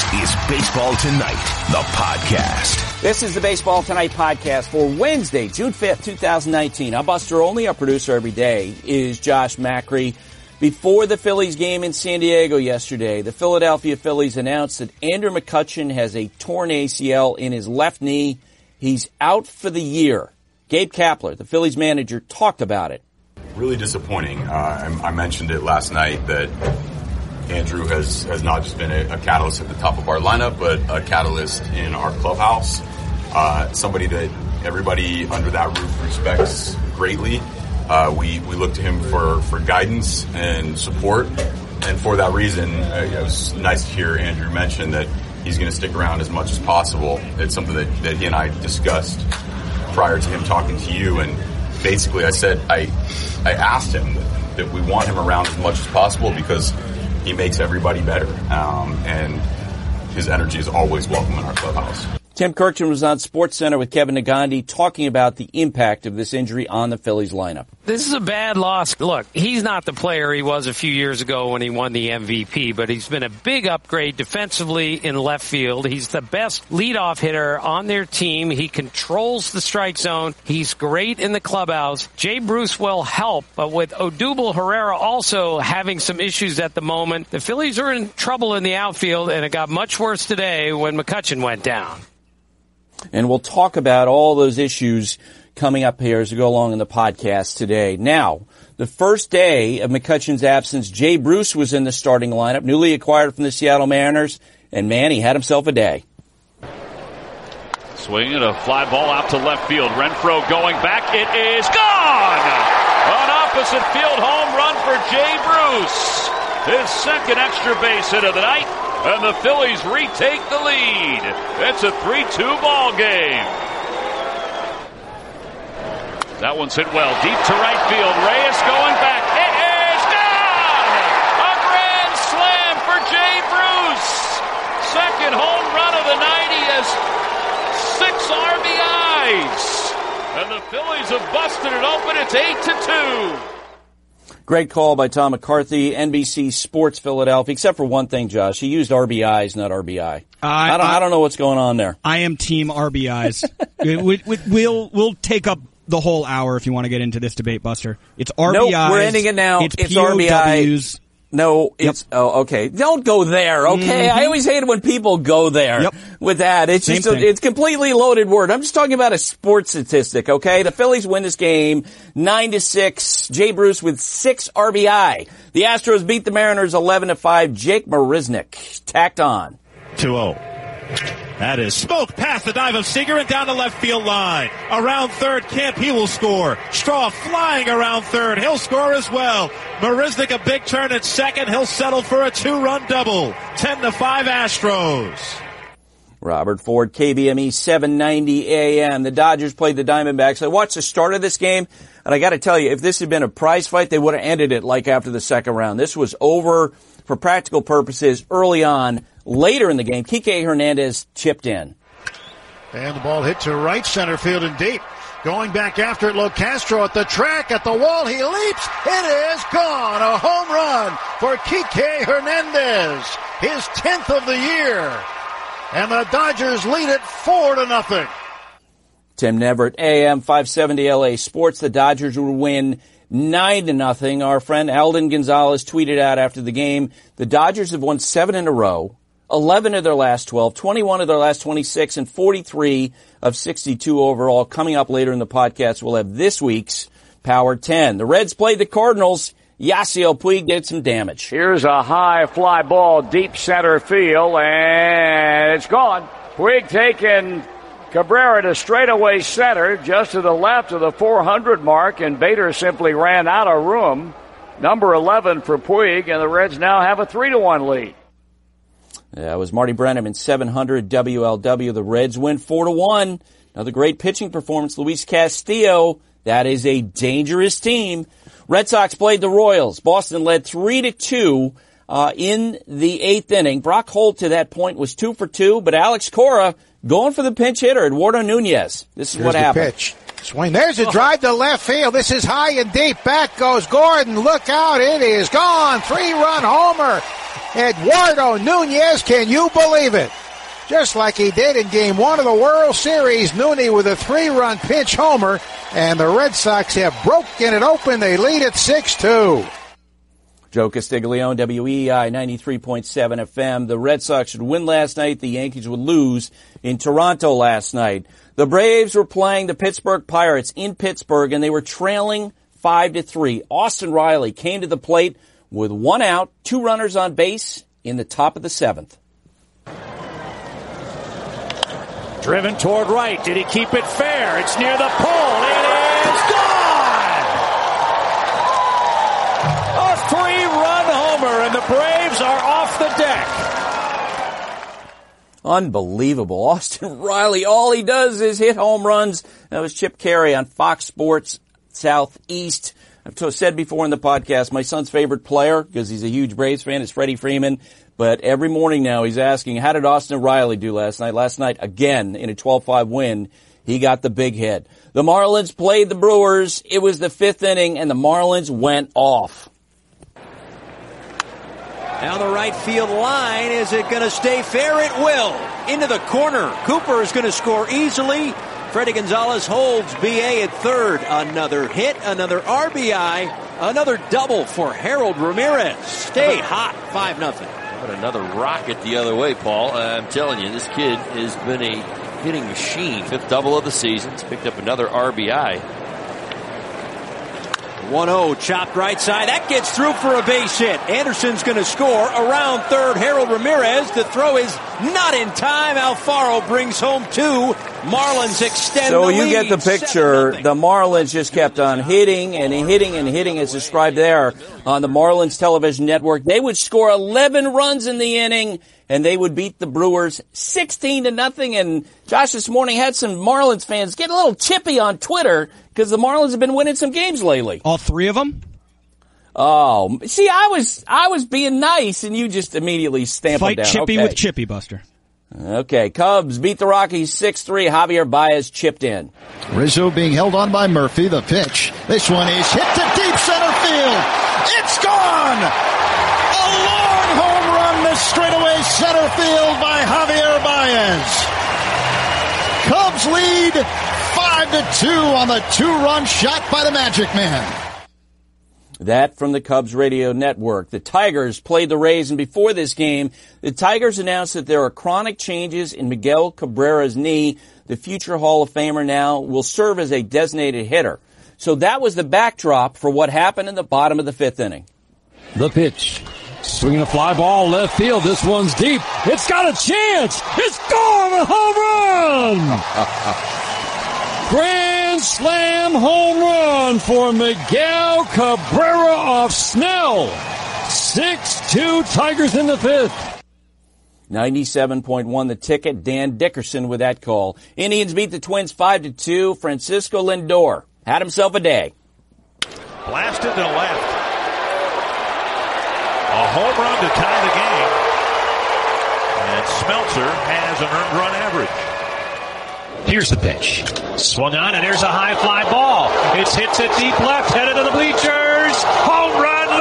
is Baseball Tonight, the podcast. This is the Baseball Tonight podcast for Wednesday, June 5th, 2019. I'm Buster Olney. Our producer every day is Josh Macri. Before the Phillies game in San Diego yesterday, the Philadelphia Phillies announced that Andrew McCutchen has a torn ACL in his left knee. He's out for the year. Gabe Kapler, the Phillies manager, talked about it. Really disappointing. I mentioned it last night that Andrew has not just been a catalyst at the top of our lineup, but a catalyst in our clubhouse. Somebody that everybody under that roof respects greatly. We look to him for guidance and support, and for that reason, it was nice to hear Andrew mention that he's going to stick around as much as possible. It's something that he and I discussed prior to him talking to you, and basically I said I asked him that we want him around as much as possible because he makes everybody better, and his energy is always welcome in our clubhouse. Tim Kirkland was on SportsCenter with Kevin Negandhi talking about the impact of this injury on the Phillies lineup. This is a bad loss. Look, he's not the player he was a few years ago when he won the MVP, but he's been a big upgrade defensively in left field. He's the best leadoff hitter on their team. He controls the strike zone. He's great in the clubhouse. Jay Bruce will help, but with Odubel Herrera also having some issues at the moment, the Phillies are in trouble in the outfield, and it got much worse today when McCutchen went down. And we'll talk about all those issues coming up here as we go along in the podcast today. Now, the first day of McCutchen's absence, Jay Bruce was in the starting lineup, newly acquired from the Seattle Mariners, and man, he had himself a day. Swinging a fly ball out to left field. Renfroe going back. It is gone! An opposite field home run for Jay Bruce. His second extra base hit of the night. And the Phillies retake the lead. It's a 3-2 ball game. That one's hit well. Deep to right field. Reyes going back. It is gone! A grand slam for Jay Bruce. Second home run of the night. He has 6 RBIs. And the Phillies have busted it open. It's 8-2. Great call by Tom McCarthy, NBC Sports Philadelphia, except for one thing, Josh. He used RBIs, not RBI. I don't know what's going on there. I am team RBIs. We'll take up the whole hour if you want to get into this debate, Buster. It's RBIs. Nope, we're ending it now. It's RBIs. No, it's, okay. Don't go there, okay? Mm-hmm. I always hate it when people go there with that. It's just, it's completely loaded word. I'm just talking about a sports statistic, okay? The Phillies win this game 9-6. Jay Bruce with 6 RBI. The Astros beat the Mariners 11-5. Jake Marisnick tacked on. 2-0. That is smoke past the dive of Seager and down the left field line. Around third, Camp, he will score. Straw flying around third. He'll score as well. Marisnick a big turn at second. He'll settle for a 2-run double. 10-5 Astros. Robert Ford, KBME 790 AM. The Dodgers played the Diamondbacks. I watched the start of this game, and I got to tell you, if this had been a prize fight, they would have ended it like after the second round. This was over for practical purposes early on. Later in the game, Kike Hernandez chipped in. And the ball hit to right center field and deep. Going back after it, Locastro at the track, at the wall, he leaps. It is gone. A home run for Kike Hernandez. His 10th of the year. And the Dodgers lead it 4-0. Tim Neverett, AM 570 LA Sports. The Dodgers will win 9-0. Our friend Alden Gonzalez tweeted out after the game, the Dodgers have won 7 in a row, 11 of their last 12, 21 of their last 26, and 43 of 62 overall. Coming up later in the podcast, we'll have this week's Power 10. The Reds played the Cardinals. Yasiel Puig did some damage. Here's a high fly ball, deep center field, and it's gone. Puig taking Cabrera to straightaway center, just to the left of the 400 mark, and Bader simply ran out of room. Number 11 for Puig, and the Reds now have a 3-1 lead. That was Marty Brennan in 700 WLW. The Reds win 4-1. Another great pitching performance. Luis Castillo. That is a dangerous team. Red Sox played the Royals. Boston led 3-2 in the 8th inning. Brock Holt to that point was 2 for 2, but Alex Cora going for the pinch hitter, Eduardo Nunez. This is what happened. Pitch. Swing. There's a drive to left field. This is high and deep. Back goes Gordon. Look out. It is gone. 3-run homer. Eduardo Nunez. Can you believe it? Just like he did in Game 1 of the World Series. Nunez with a 3-run pinch homer. And the Red Sox have broken it open. They lead at 6-2. Joe Castiglione, WEEI 93.7 FM. The Red Sox should win last night. The Yankees would lose in Toronto last night. The Braves were playing the Pittsburgh Pirates in Pittsburgh, and they were trailing 5-3. Austin Riley came to the plate with 1 out, 2 runners on base in the top of the 7th. Driven toward right. Did he keep it fair? It's near the pole. It is gone! A 3-run homer, and the Braves are off the deck. Unbelievable. Austin Riley, all he does is hit home runs. That was Chip Carey on Fox Sports Southeast. I've said before in the podcast, my son's favorite player, because he's a huge Braves fan, is Freddie Freeman. But every morning now he's asking, how did Austin Riley do last night? Last night, again, in a 12-5 win, he got the big hit. The Marlins played the Brewers. It was the 5th inning, and the Marlins went off. Down the right field line. Is it going to stay fair? It will. Into the corner. Cooper is going to score easily. Freddie Gonzalez holds BA at third. Another hit, another RBI, another double for Harold Ramirez. Stay hot, 5-0. But another rocket the other way, Paul. I'm telling you, this kid has been a hitting machine. 5th double of the season. He's picked up another RBI. 1-0, chopped right side. That gets through for a base hit. Anderson's going to score. Around third, Harold Ramirez. The throw is not in time. Alfaro brings home 2. Marlins extend the lead. So you get the picture. The Marlins just kept on hitting and hitting and hitting, as described there on the Marlins television network. They would score 11 runs in the inning, and they would beat the Brewers 16-0. And Josh this morning had some Marlins fans get a little chippy on Twitter because the Marlins have been winning some games lately. All 3 of them? Oh, see, I was being nice, and you just immediately stamped them down. Fight Chippy with Chippy, Buster. Okay, Cubs beat the Rockies 6-3. Javier Baez chipped in. Rizzo being held on by Murphy. The pitch. This one is hit to deep center field. It's gone! A long home run to straightaway center field by Javier Baez. Cubs lead 5-2 on the 2-run shot by the Magic Man. That from the Cubs radio network. The Tigers played the Rays, and before this game, the Tigers announced that there are chronic changes in Miguel Cabrera's knee. The future Hall of Famer now will serve as a designated hitter. So that was the backdrop for what happened in the bottom of the 5th inning. The pitch. Swinging a fly ball left field. This one's deep. It's got a chance. It's gone. A home run. Grand slam home run for Miguel Cabrera off Snell. 6-2 Tigers in the 5th. 97.1 the ticket. Dan Dickerson with that call. Indians beat the Twins 5-2. Francisco Lindor had himself a day. Blasted to left. A home run to tie the game. And Smeltzer has an earned run average. Here's the pitch. Swung on, and there's a high fly ball. It's hit to deep left, headed to the bleachers. Home run,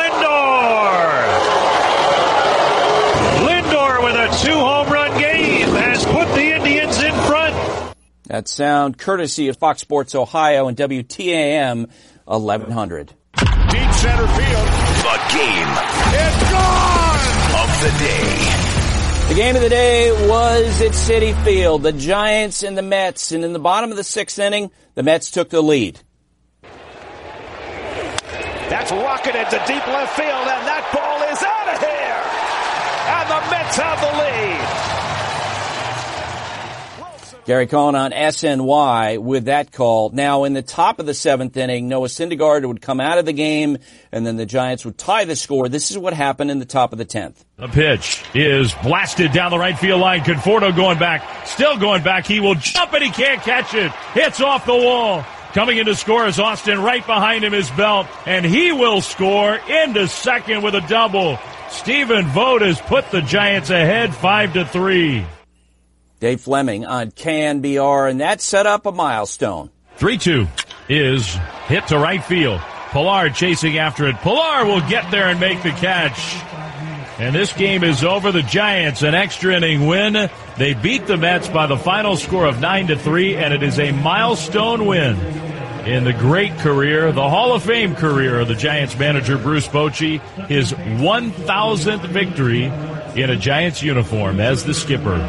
Lindor. Lindor with a 2-home-run game has put the Indians in front. That sound courtesy of Fox Sports Ohio and WTAM 1100. Deep center field. The game. It's gone! Of the day. The game of the day was at Citi Field, the Giants and the Mets, and in the bottom of the 6th inning, the Mets took the lead. That's rocketed to deep left field, and that ball is out of here! And the Mets have the lead! Gary Cohen on SNY with that call. Now, in the top of the 7th inning, Noah Syndergaard would come out of the game, and then the Giants would tie the score. This is what happened in the top of the 10th. The pitch is blasted down the right field line. Conforto going back, still going back. He will jump, and he can't catch it. It's off the wall. Coming in to score is Austin. Right behind him is Belt, and he will score into second with a double. Stephen Vogt has put the Giants ahead 5-3. Dave Fleming on KNBR, and that set up a milestone. 3-2 is hit to right field. Pilar chasing after it. Pilar will get there and make the catch. And this game is over. The Giants, an extra inning win. They beat the Mets by the final score of 9-3, and it is a milestone win in the great career, the Hall of Fame career of the Giants manager Bruce Bochy, his 1,000th victory in a Giants uniform as the skipper.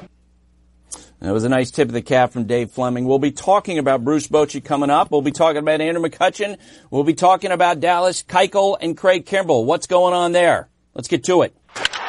That was a nice tip of the cap from Dave Fleming. We'll be talking about Bruce Bochy coming up. We'll be talking about Andrew McCutchen. We'll be talking about Dallas Keuchel and Craig Kimbrell. What's going on there? Let's get to it.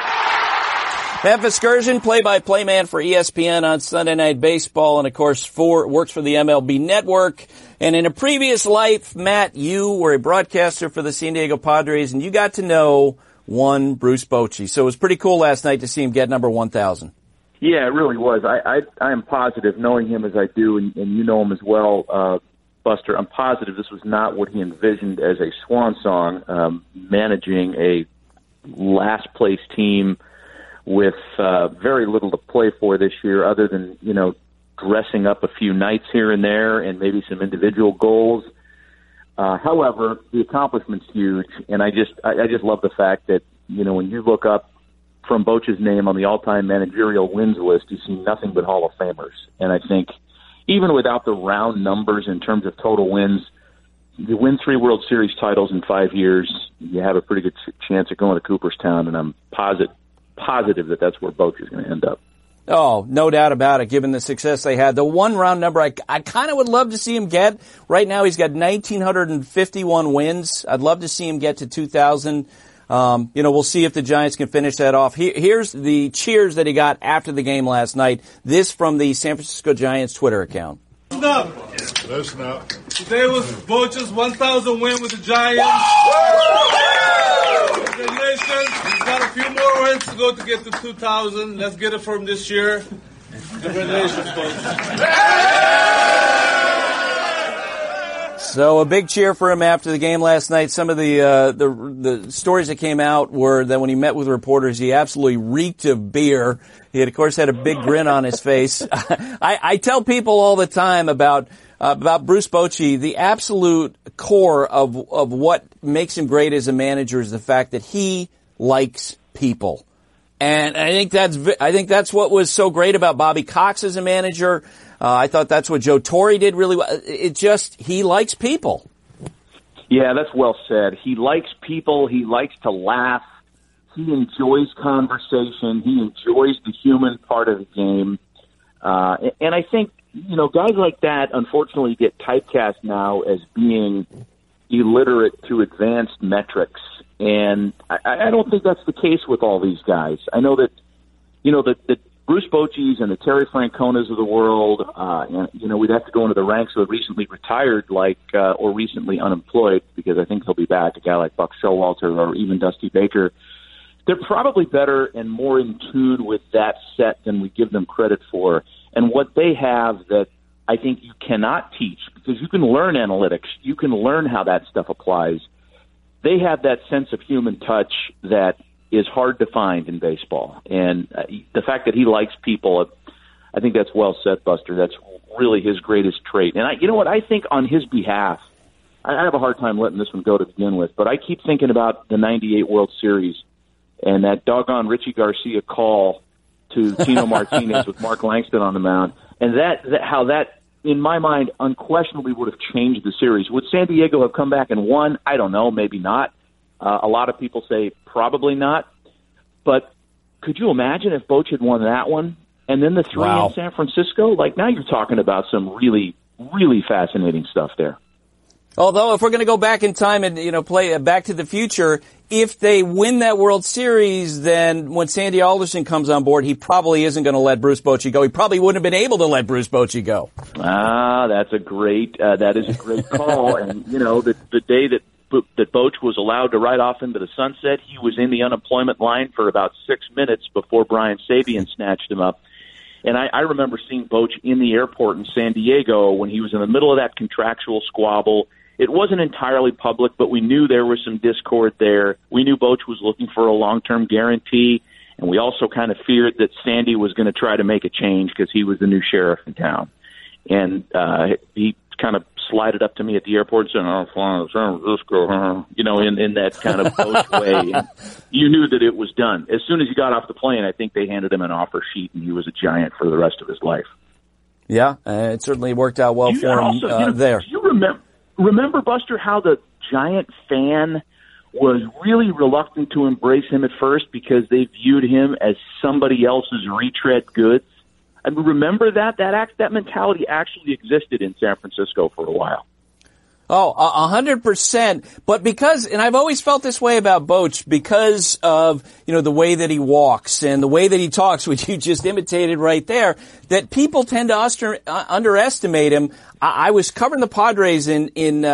Matt Vasgersian, play-by-play man for ESPN on Sunday Night Baseball, and of course works for the MLB Network. And in a previous life, Matt, you were a broadcaster for the San Diego Padres, and you got to know one Bruce Bochy. So it was pretty cool last night to see him get number 1,000. Yeah, it really was. I am positive, knowing him as I do, and you know him as well, Buster, I'm positive this was not what he envisioned as a swan song, managing a last-place team with very little to play for this year other than, dressing up a few nights here and there and maybe some individual goals. However, the accomplishment's huge, and I just love the fact that, when you look up from Bochy's name on the all-time managerial wins list, you see nothing but Hall of Famers. And I think even without the round numbers in terms of total wins, you win 3 World Series titles in 5 years, you have a pretty good chance of going to Cooperstown, and I'm positive that that's where Bochy's going to end up. Oh, no doubt about it, given the success they had. The one round number I kind of would love to see him get. Right now he's got 1,951 wins. I'd love to see him get to 2,000. We'll see if the Giants can finish that off. Here's the cheers that he got after the game last night. This from the San Francisco Giants Twitter account. Listen up. Listen up. Today was Bochy's 1,000 win with the Giants. Congratulations. We've got a few more wins to go to get to 2,000. Let's get it from this year. Congratulations, folks. So a big cheer for him after the game last night. Some of the stories that came out were that when he met with reporters, he absolutely reeked of beer. He had, of course, had a big grin on his face. I tell people all the time about Bruce Bochy, the absolute core of what makes him great as a manager is the fact that he likes people. And I think that's what was so great about Bobby Cox as a manager. I thought that's what Joe Torre did really well. He likes people. Yeah, that's well said. He likes people. He likes to laugh. He enjoys conversation. He enjoys the human part of the game. And I think, guys like that unfortunately get typecast now as being illiterate to advanced metrics. And I don't think that's the case with all these guys. I know that, the Bruce Bochy's and the Terry Franconas of the world, we'd have to go into the ranks of the recently retired, or recently unemployed, because I think he'll be back, a guy like Buck Showalter or even Dusty Baker. They're probably better and more in tune with that set than we give them credit for. And what they have that I think you cannot teach, because you can learn analytics, you can learn how that stuff applies. They have that sense of human touch that is hard to find in baseball. And the fact that he likes people, I think that's well said, Buster. That's really his greatest trait. And I think on his behalf, I have a hard time letting this one go to begin with, but I keep thinking about the 98 World Series and that doggone Richie Garcia call to Tino Martinez with Mark Langston on the mound. And how that, in my mind, unquestionably would have changed the series. Would San Diego have come back and won? I don't know, maybe not. A lot of people say probably not. But could you imagine if Bochy had won that one and then the 3 in San Francisco? Now you're talking about some really, really fascinating stuff there. Although if we're going to go back in time and, play Back to the Future, if they win that World Series, then when Sandy Alderson comes on board, he probably isn't going to let Bruce Bochy go. He probably wouldn't have been able to let Bruce Bochy go. That is a great call. And, the day that Bochy was allowed to ride off into the sunset, he was in the unemployment line for about 6 minutes before Brian Sabean snatched him up. And I remember seeing Bochy in the airport in San Diego when he was in the middle of that contractual squabble. It wasn't entirely public, but we knew there was some discord there. We knew Bochy was looking for a long-term guarantee, and we also kind of feared that Sandy was going to try to make a change because he was the new sheriff in town. And he kind of slided up to me at the airport and said, "I'm flying to San Francisco," in that kind of Boch way. And you knew that it was done. As soon as he got off the plane, I think they handed him an offer sheet, and he was a Giant for the rest of his life. Yeah, it certainly worked out well for him there. Do you remember, Buster, how the Giant fan was really reluctant to embrace him at first because they viewed him as somebody else's retread goods? I mean, remember that mentality actually existed in San Francisco for a while. Oh, 100%. But and I've always felt this way about Boch because of, the way that he walks and the way that he talks, which you just imitated right there, that people tend to underestimate him. I was covering the Padres in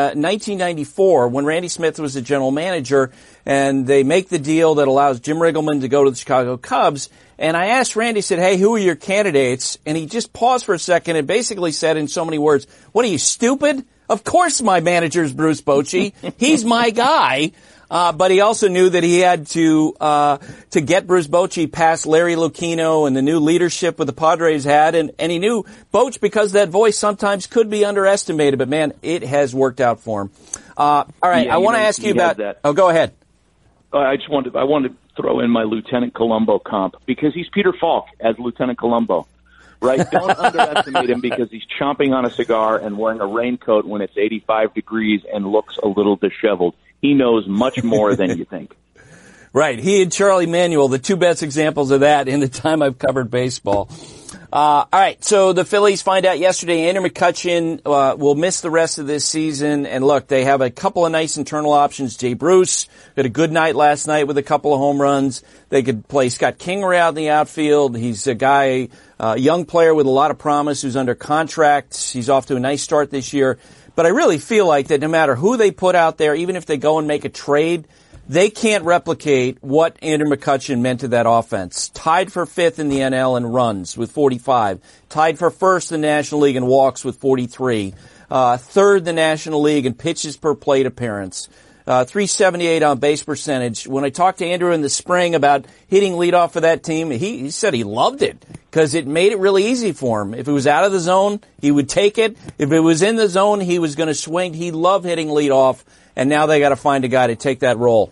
1994 when Randy Smith was the general manager, and they make the deal that allows Jim Riggleman to go to the Chicago Cubs. And I asked Randy, said, "Hey, who are your candidates?" And he just paused for a second and basically said in so many words, "What are you, stupid? Of course my manager's Bruce Bochy. He's my guy." But he also knew that he had to get Bruce Bochy past Larry Lucchino and the new leadership with the Padres had. And he knew Boch, because that voice sometimes could be underestimated. But man, it has worked out for him. All right. Yeah, I want to ask you about that. Oh, go ahead. I wanted to throw in my Lieutenant Columbo comp because he's Peter Falk as Lieutenant Columbo. Right? Don't underestimate him because he's chomping on a cigar and wearing a raincoat when it's 85 degrees and looks a little disheveled. He knows much more than you think. Right. He and Charlie Manuel, the two best examples of that in the time I've covered baseball. All right. So the Phillies find out yesterday Andrew McCutchen will miss the rest of this season. And look, they have a couple of nice internal options. Jay Bruce had a good night last night with a couple of home runs. They could play Scott Kingery out in the outfield. He's a guy, a young player with a lot of promise who's under contract. He's off to a nice start this year. But I really feel like that no matter who they put out there, even if they go and make a trade, they can't replicate what Andrew McCutchen meant to that offense. Tied for fifth in the NL in runs with 45. Tied for first in the National League in walks with 43. Third in the National League in pitches per plate appearance. 378 on base percentage. When I talked to Andrew in the spring about hitting leadoff for that team, he said he loved it because it made it really easy for him. If it was out of the zone, he would take it. If it was in the zone, he was going to swing. He loved hitting leadoff, and now they got to find a guy to take that role.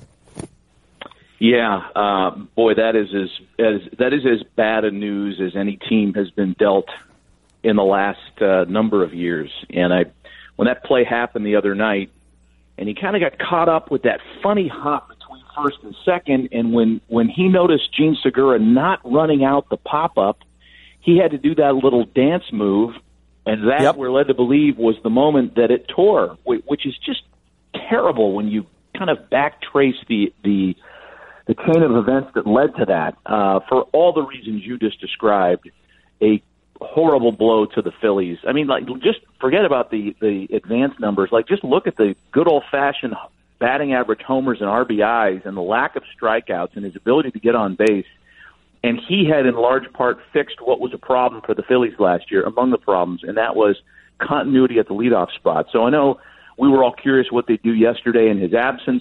Yeah, boy, that is as bad a news as any team has been dealt in the last number of years. And when that play happened the other night, and he kind of got caught up with that funny hop between first and second, and when he noticed Gene Segura not running out the pop-up, he had to do that little dance move, and that we're led to believe was the moment that it tore, which is just terrible when you kind of backtrace the chain of events that led to that. For all the reasons you just described, a horrible blow to the Phillies. I mean, like, just forget about the advanced numbers. Like, just look at the good old-fashioned batting average homers and RBIs and the lack of strikeouts and his ability to get on base. And he had, in large part, fixed what was a problem for the Phillies last year, among the problems, and that was continuity at the leadoff spot. So I know we were all curious what they do yesterday in his absence.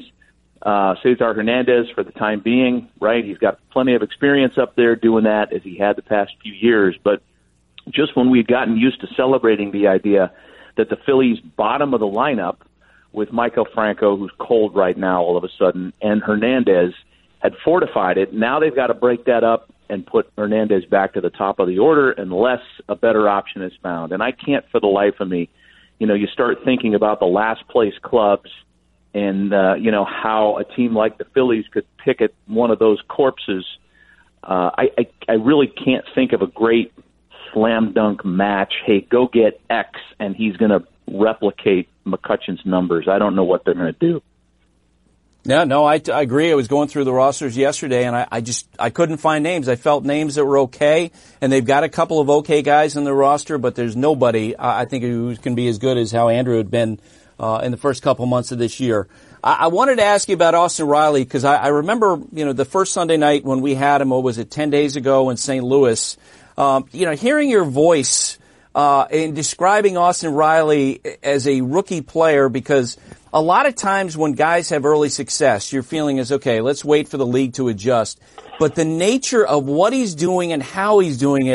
Cesar Hernandez for the time being, right? He's got plenty of experience up there doing that as he had the past few years. But just when we'd gotten used to celebrating the idea that the Phillies' bottom of the lineup with Michael Franco, who's cold right now all of a sudden, and Hernandez had fortified it, now they've got to break that up and put Hernandez back to the top of the order unless a better option is found. And I can't for the life of me, you start thinking about the last place clubs and, how a team like the Phillies could pick at one of those corpses. I really can't think of a great slam dunk match. Hey, go get X, and he's going to replicate McCutchen's numbers. I don't know what they're going to do. Yeah, no, I agree. I was going through the rosters yesterday, and I couldn't find names. I felt names that were okay, and they've got a couple of okay guys in the roster, but there's nobody, I think, who can be as good as how Andrew had been in the first couple months of this year. I wanted to ask you about Austin Riley, because I remember, the first Sunday night when we had him, 10 days ago in St. Louis, hearing your voice in describing Austin Riley as a rookie player, because a lot of times when guys have early success, your feeling is, okay, let's wait for the league to adjust. But the nature of what he's doing and how he's doing it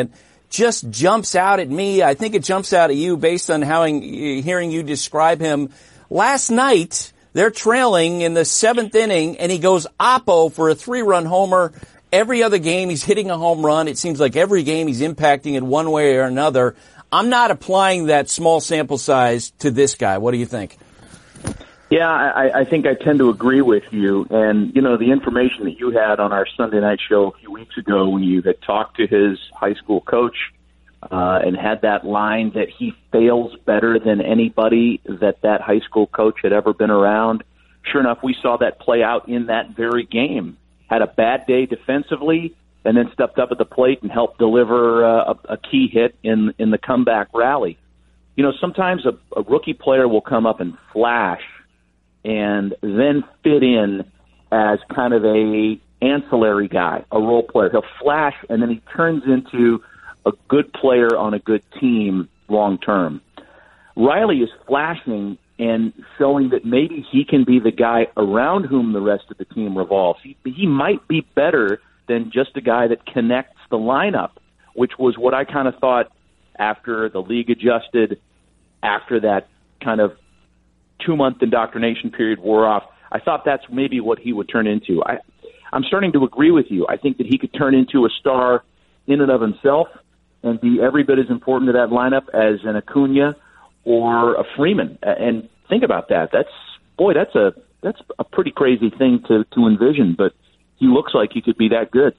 just jumps out at me. I think it jumps out at you based on hearing you describe him. Last night, they're trailing in the 7th inning, and he goes oppo for a 3-run homer. Every other game, he's hitting a home run. It seems like every game he's impacting it one way or another. I'm not applying that small sample size to this guy. What do you think? Yeah, I think I tend to agree with you. And, the information that you had on our Sunday night show a few weeks ago when you had talked to his high school coach and had that line that he fails better than anybody that high school coach had ever been around. Sure enough, we saw that play out in that very game. Had a bad day defensively, and then stepped up at the plate and helped deliver a key hit in the comeback rally. Sometimes a rookie player will come up and flash and then fit in as kind of a ancillary guy, a role player. He'll flash, and then he turns into a good player on a good team long term. Riley is flashing and showing that maybe he can be the guy around whom the rest of the team revolves. He might be better than just a guy that connects the lineup, which was what I kind of thought after the league adjusted, after that kind of 2-month indoctrination period wore off. I thought that's maybe what he would turn into. I'm starting to agree with you. I think that he could turn into a star in and of himself and be every bit as important to that lineup as an Acuna or a Freeman. And think about that. That's a pretty crazy thing to envision, but he looks like he could be that good.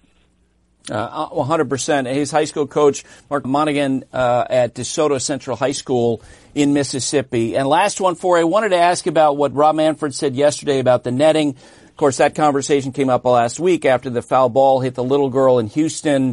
100%. His high school coach, Mark Monaghan, at DeSoto Central High School in Mississippi. And last one for you, I wanted to ask about what Rob Manfred said yesterday about the netting. Of course, that conversation came up last week after the foul ball hit the little girl in Houston.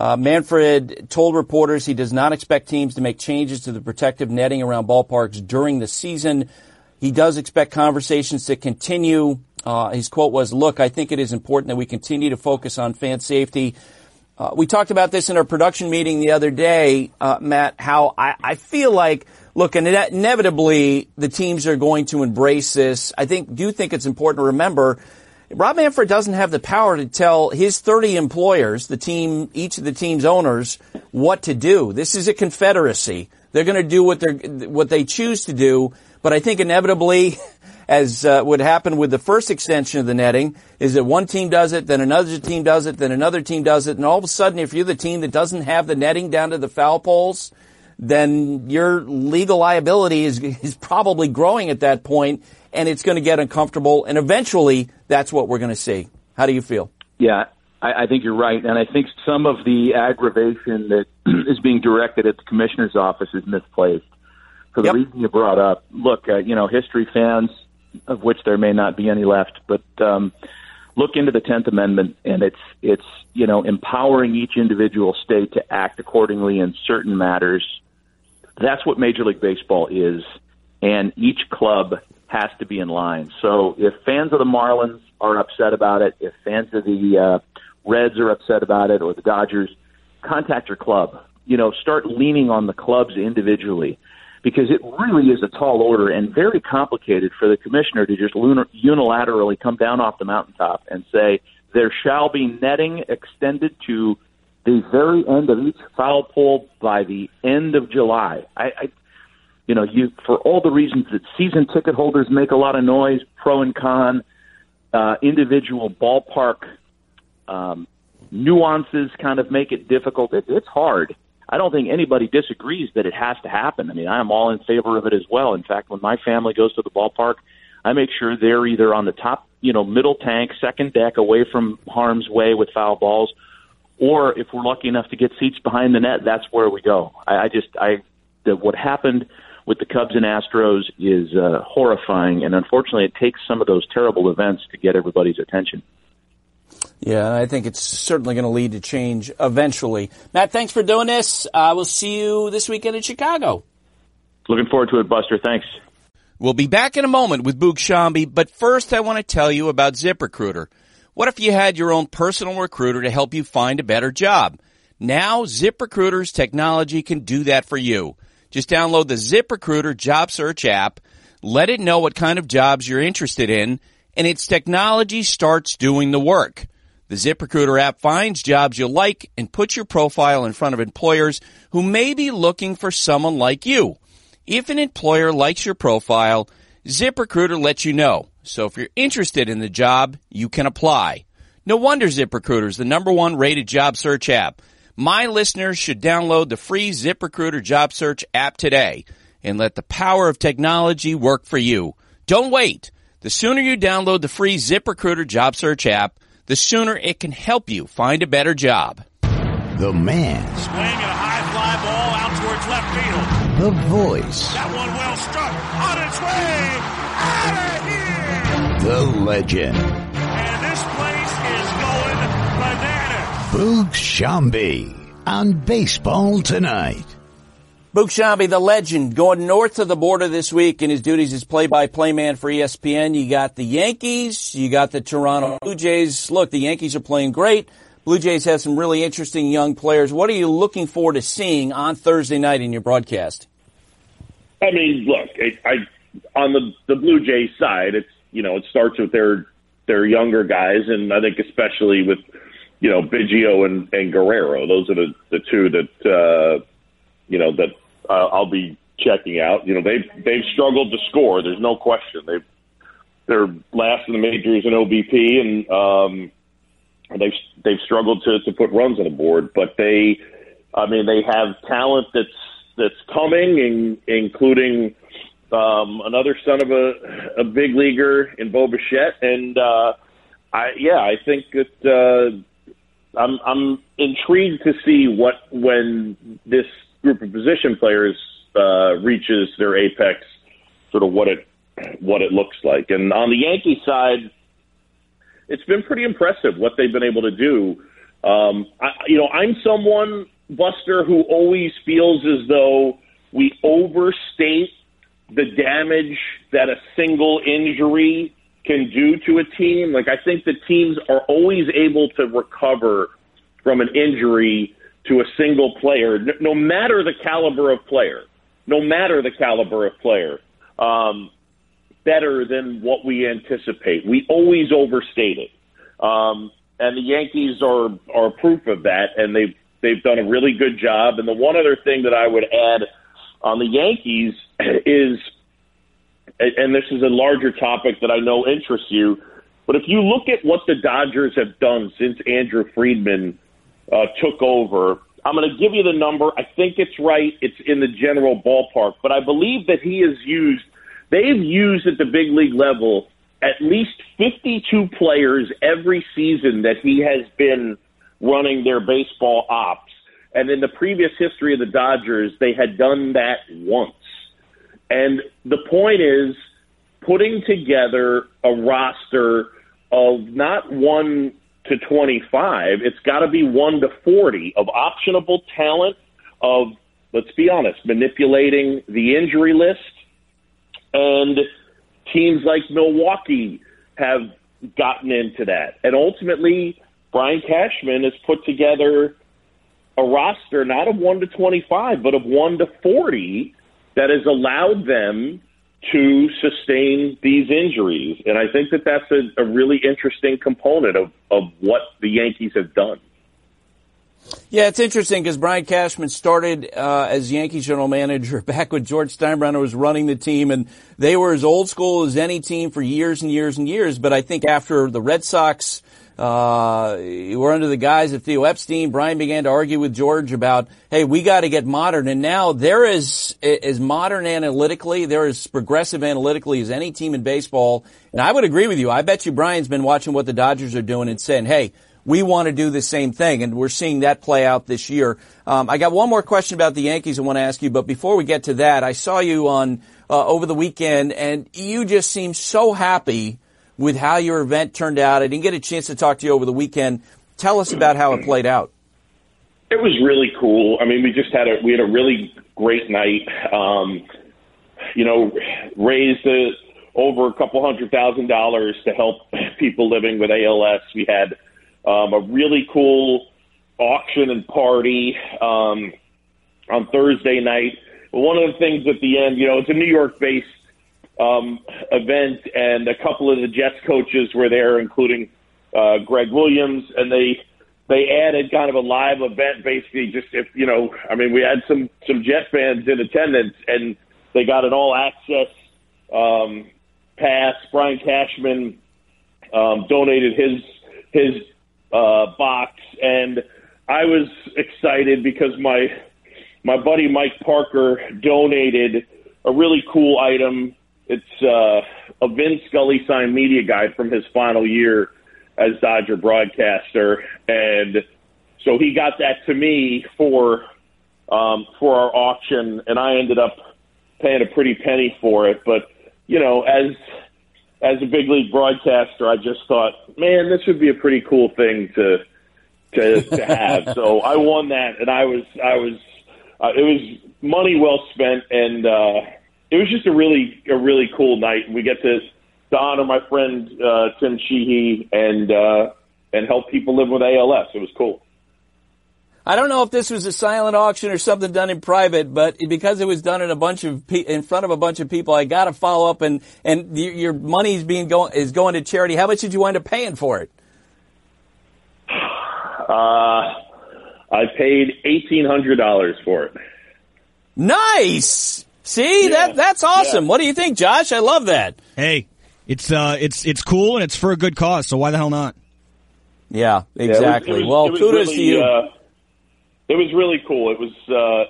Manfred told reporters he does not expect teams to make changes to the protective netting around ballparks during the season. He does expect conversations to continue. His quote was, "Look, I think it is important that we continue to focus on fan safety." We talked about this in our production meeting the other day, Matt, how I feel like, look, inevitably the teams are going to embrace this. I do think it's important to remember Rob Manfred doesn't have the power to tell his 30 employers, each of the team's owners, what to do. This is a confederacy. They're going to do what they choose to do. But I think inevitably, as would happen with the first extension of the netting, is that one team does it, then another team does it, then another team does it, and all of a sudden, if you're the team that doesn't have the netting down to the foul poles, then your legal liability is probably growing at that point, and it's going to get uncomfortable, and eventually, that's what we're going to see. How do you feel? Yeah, I think you're right, and I think some of the aggravation that is being directed at the commissioner's office is misplaced. For the reason you brought up, look, history fans, of which there may not be any left, but look into the 10th Amendment, and it's empowering each individual state to act accordingly in certain matters. That's what Major League Baseball is, and each club has to be in line. So if fans of the Marlins are upset about it, if fans of the Reds are upset about it, or the Dodgers, contact your club. Start leaning on the clubs individually, because it really is a tall order and very complicated for the commissioner to just unilaterally come down off the mountaintop and say there shall be netting extended to the very end of each foul pole by the end of July. For all the reasons that season ticket holders make a lot of noise, pro and con, individual ballpark nuances kind of make it difficult. It's hard. I don't think anybody disagrees that it has to happen. I mean, I am all in favor of it as well. In fact, when my family goes to the ballpark, I make sure they're either on the top, middle tank, second deck, away from harm's way with foul balls, or if we're lucky enough to get seats behind the net, that's where we go. What happened with the Cubs and Astros is horrifying, and unfortunately, it takes some of those terrible events to get everybody's attention. Yeah, and I think it's certainly going to lead to change eventually. Matt, thanks for doing this. We'll see you this weekend in Chicago. Looking forward to it, Buster. Thanks. We'll be back in a moment with Boog Shambi, but first I want to tell you about ZipRecruiter. What if you had your own personal recruiter to help you find a better job? Now, ZipRecruiter's technology can do that for you. Just download the ZipRecruiter job search app, let it know what kind of jobs you're interested in, and its technology starts doing the work. The ZipRecruiter app finds jobs you like and puts your profile in front of employers who may be looking for someone like you. If an employer likes your profile, ZipRecruiter lets you know. So if you're interested in the job, you can apply. No wonder ZipRecruiter is the #1 rated job search app. My listeners should download the free ZipRecruiter job search app today and let the power of technology work for you. Don't wait. The sooner you download the free ZipRecruiter job search app, the sooner it can help you find a better job. The man. Swing and a high fly ball out towards left field. The voice. That one well struck. On its way. Out of here. The legend. And this place is going bananas. Boog Sciambi on Baseball Tonight. Boog Sciambi, the legend, going north of the border this week in his duties as play-by-play man for ESPN. You got the Yankees, you got the Toronto Blue Jays. Look, the Yankees are playing great. Blue Jays have some really interesting young players. What are you looking forward to seeing on Thursday night in your broadcast? I mean, look, on the Blue Jays side, it starts with their younger guys, and I think especially with Biggio and Guerrero. Those are the two that I'll be checking out. They've struggled to score. There's no question. They're last in the majors in OBP, and they've struggled to put runs on the board. But they have talent that's coming, including another son of a big leaguer in Bo Bichette, and I think that I'm intrigued to see when this group of position players reaches their apex, sort of what it looks like. And on the Yankee side, it's been pretty impressive what they've been able to do. I'm someone, Buster, who always feels as though we overstate the damage that a single injury can do to a team. Like, I think the teams are always able to recover from an injury to a single player, no matter the caliber of player, better than what we anticipate. We always overstate it. And the Yankees are proof of that, and they've done a really good job. And the one other thing that I would add on the Yankees is, and this is a larger topic that I know interests you, but if you look at what the Dodgers have done since Andrew Friedman took over, I'm going to give you the number. I think it's right. It's in the general ballpark, but I believe that they've used at the big league level at least 52 players every season that he has been running their baseball ops. And in the previous history of the Dodgers, they had done that once. And the point is putting together a roster of not 1 to 25, it's got to be 1 to 40 of optionable talent, of, let's be honest, manipulating the injury list. And teams like Milwaukee have gotten into that. And ultimately, Brian Cashman has put together a roster not of 1 to 25, but of 1 to 40 that has allowed them to sustain these injuries. And I think that that's a really interesting component of what the Yankees have done. Yeah, it's interesting because Brian Cashman started as Yankees general manager back when George Steinbrenner was running the team, and they were as old school as any team for years and years and years. But I think after the Red Sox were under the guise of Theo Epstein, Brian began to argue with George about, hey, we got to get modern. And now they're as modern analytically, they're as progressive analytically as any team in baseball. And I would agree with you. I bet you Brian's been watching what the Dodgers are doing and saying, hey, we want to do the same thing, and we're seeing that play out this year. I got one more question about the Yankees I want to ask you, but before we get to that, I saw you on over the weekend, and you just seemed so happy with how your event turned out. I didn't get a chance to talk to you over the weekend. Tell us about how it played out. It was really cool. I mean, we had a really great night. Raised over $200,000 to help people living with ALS. We had a really cool auction and party on Thursday night. But one of the things at the end, it's a New York-based event, and a couple of the Jets coaches were there, including Greg Williams, and they added kind of a live event, basically. Just we had some Jet fans in attendance, and they got an all access pass. Brian Cashman donated his box, and I was excited because my buddy Mike Parker donated a really cool item. It's a Vin Scully signed media guide from his final year as Dodger broadcaster, and so he got that to me for our auction, and I ended up paying a pretty penny for it. But as a big league broadcaster, I just thought, man, this would be a pretty cool thing to have. So I won that, and it was money well spent, and it was just a really cool night. We get to honor my friend Tim Sheehy and help people live with ALS. It was cool. I don't know if this was a silent auction or something done in private, but because it was done in front of a bunch of people, I got to follow up. And your money is going to charity. How much did you wind up paying for it? I paid $1,800 for it. Nice. See, that's awesome. Yeah. What do you think, Josh? I love that. Hey, it's cool and it's for a good cause. So why the hell not? Yeah, exactly. Kudos to you. It was really cool. It was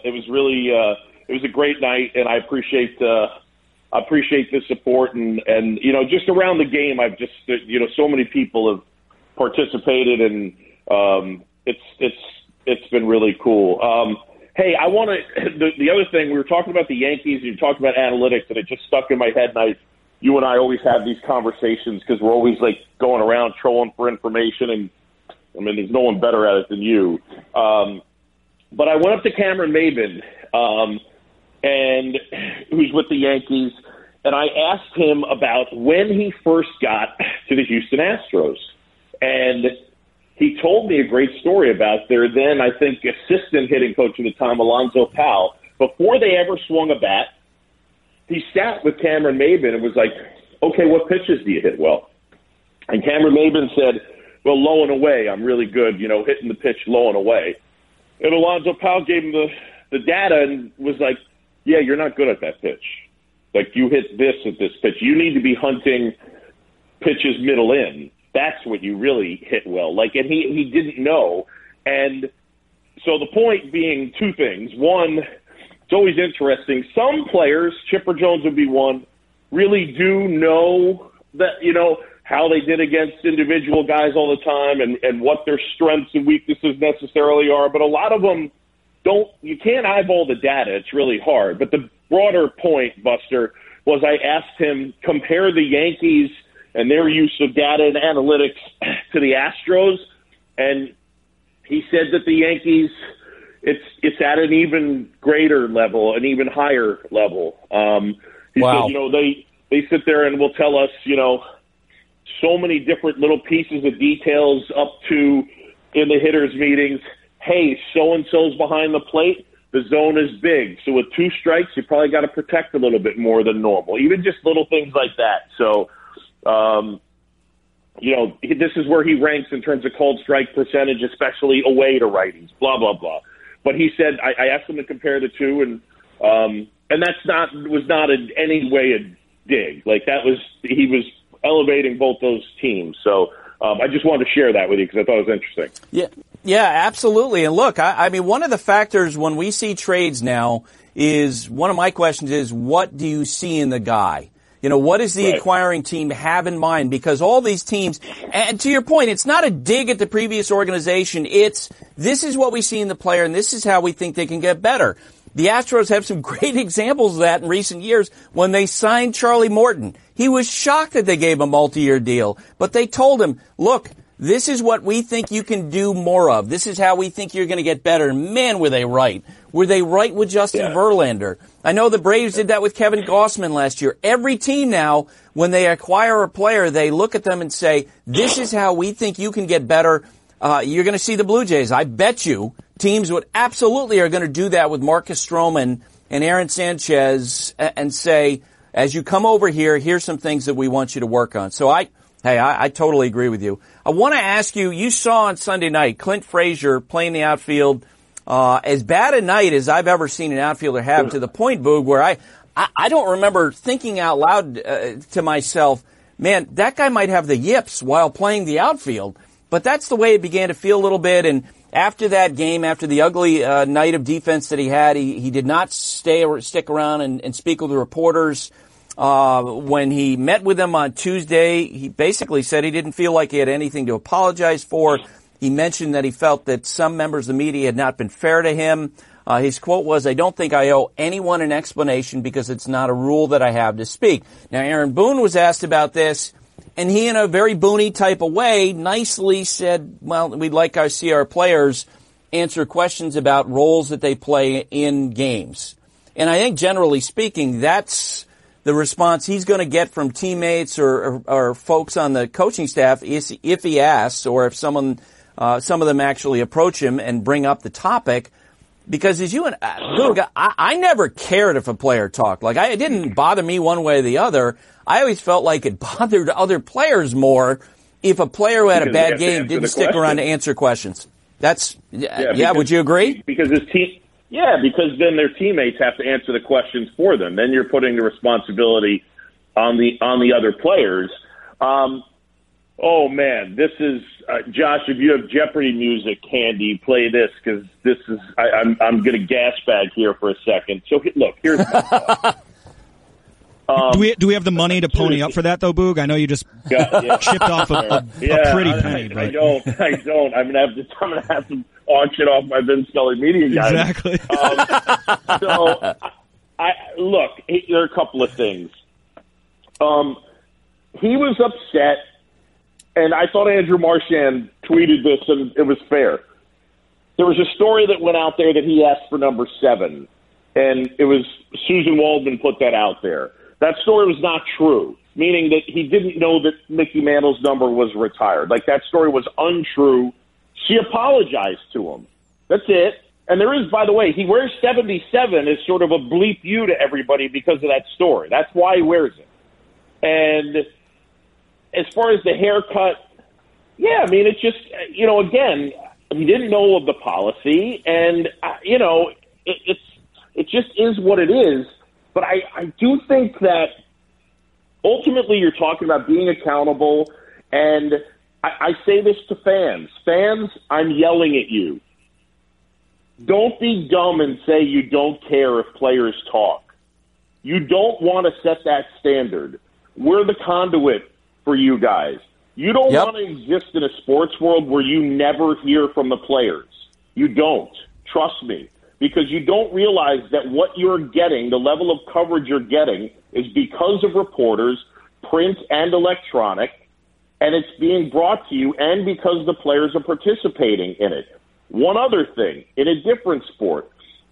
a great night, and I appreciate the support and just around the game. I've just so many people have participated, and it's been really cool. Hey, I want to. The other thing, we were talking about the Yankees, and you talked about analytics, and it just stuck in my head. And you and I always have these conversations because we're always like going around trolling for information, and there's no one better at it than you. But I went up to Cameron Maybin, and who's with the Yankees, and I asked him about when he first got to the Houston Astros, and he told me a great story about their then, I think, assistant hitting coach at the time, Alonzo Powell. Before they ever swung a bat, he sat with Cameron Maybin and was like, okay, what pitches do you hit well? And Cameron Maybin said, well, low and away, I'm really good, hitting the pitch low and away. And Alonzo Powell gave him the data and was like, yeah, you're not good at that pitch. Like, you hit this at this pitch. You need to be hunting pitches middle in. That's what you really hit well. And he didn't know. And so the point being two things. One, it's always interesting. Some players, Chipper Jones would be one, really do know that, how they did against individual guys all the time and what their strengths and weaknesses necessarily are. But a lot of them you can't eyeball the data. It's really hard. But the broader point, Buster, was I asked him, compare the Yankees and their use of data and analytics to the Astros. And he said that the Yankees, it's at an even greater level, an even higher level. He said, they sit there and will tell us, so many different little pieces of details up to in the hitters' meetings. Hey, so-and-so's behind the plate. The zone is big. So with two strikes, you probably got to protect a little bit more than normal. Even just little things like that. So, this is where he ranks in terms of called strike percentage, especially away to righties, blah, blah, blah. But he said, I asked him to compare the two, and was not in any way a dig. He was elevating both those teams. So I just wanted to share that with you because I thought it was interesting. Yeah, absolutely. And look, I mean, one of the factors when we see trades now is, one of my questions is, what do you see in the guy? What does the acquiring team have in mind? Because all these teams, and to your point, it's not a dig at the previous organization. This is what we see in the player, and this is how we think they can get better. The Astros have some great examples of that in recent years. When they signed Charlie Morton, he was shocked that they gave him a multi-year deal. But they told him, look, this is what we think you can do more of. This is how we think you're going to get better. And man, were they right. Were they right with Justin Verlander? I know the Braves did that with Kevin Gausman last year. Every team now, when they acquire a player, they look at them and say, this is how we think you can get better. You're going to see the Blue Jays. I bet you teams would absolutely are going to do that with Marcus Stroman and Aaron Sanchez and say, as you come over here, here's some things that we want you to work on. So I Hey, I totally agree with you. I want to ask you, you saw on Sunday night Clint Frazier playing the outfield, as bad a night as I've ever seen an outfielder have, to the point, Boog, where I don't remember thinking out loud to myself, man, that guy might have the yips while playing the outfield. But that's the way it began to feel a little bit. And after that game, after the ugly night of defense that he had, he did not stick around and speak with the reporters. When he met with them on Tuesday, he basically said he didn't feel like he had anything to apologize for. He mentioned that he felt that some members of the media had not been fair to him. His quote was, "I don't think I owe anyone an explanation because it's not a rule that I have to speak." Now, Aaron Boone was asked about this, and he, in a very Booney type of way, nicely said, well, we'd like to see our players answer questions about roles that they play in games. And I think, generally speaking, that's the response he's going to get from teammates or folks on the coaching staff if he asks, or if some of them actually approach him and bring up the topic. Because as you and Boog, I never cared if a player talked. Like, it didn't bother me one way or the other. I always felt like it bothered other players more if a player who had a bad game didn't stick around to answer questions. That's would you agree? Because because then their teammates have to answer the questions for them. Then you're putting the responsibility on the other players. Oh man, this is Josh. If you have Jeopardy music handy, play this, because this is I'm going to gas bag here for a second. So look, here's my thought. Do we have the money to pony up for that though, Boog? I know you just chipped off a pretty penny. But. I don't. I'm gonna have to auction off my Vince Scully media guys. Exactly. So look. There are a couple of things. He was upset. And I thought Andrew Marchand tweeted this, and it was fair. There was a story that went out there that he asked for number 7, and it was Susan Waldman put that out there. That story was not true, meaning that he didn't know that Mickey Mantle's number was retired. Like, that story was untrue. She apologized to him. That's it. And there is, by the way, he wears 77 as sort of a bleep you to everybody because of that story. That's why he wears it. And as far as the haircut, I mean, it's just, again, he didn't know of the policy, and, it just is what it is. But I do think that ultimately you're talking about being accountable, and I say this to fans. Fans, I'm yelling at you. Don't be dumb and say you don't care if players talk. You don't want to set that standard. We're the conduit for you guys. You don't want to exist in a sports world where you never hear from the players. You don't. Trust me. Because you don't realize that what you're getting, the level of coverage you're getting, is because of reporters, print and electronic, and it's being brought to you and because the players are participating in it. One other thing, in a different sport,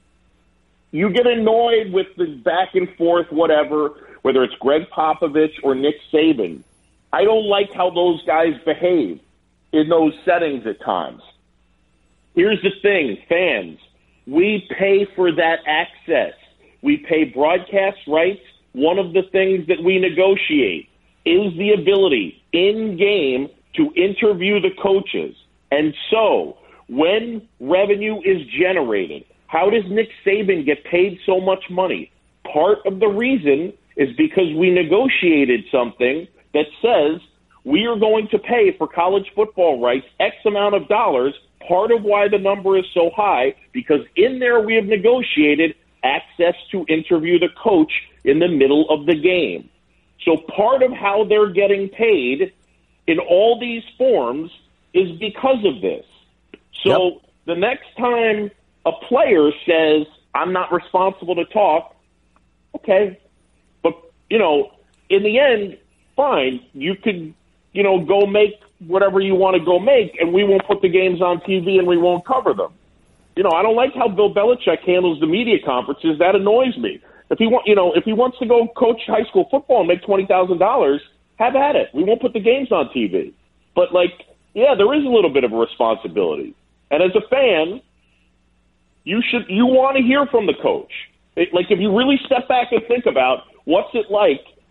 you get annoyed with the back and forth, whatever, whether it's Greg Popovich or Nick Saban. I don't like how those guys behave in those settings at times. Here's the thing, fans. We pay for that access. We pay broadcast rights. One of the things that we negotiate is the ability in-game to interview the coaches. And so, when revenue is generated, how does Nick Saban get paid so much money? Part of the reason is because we negotiated something that says we are going to pay for college football rights X amount of dollars. Part of why the number is so high, because in there we have negotiated access to interview the coach in the middle of the game. So part of how they're getting paid in all these forms is because of this. So the next time a player says, I'm not responsible to talk, okay. But, in the end, fine, you could, go make whatever you want to go make, and we won't put the games on TV and we won't cover them. I don't like how Bill Belichick handles the media conferences. That annoys me. If he wants to go coach high school football and make $20,000, have at it. We won't put the games on TV. But there is a little bit of a responsibility. And as a fan, you want to hear from the coach. If you really step back and think about what's it like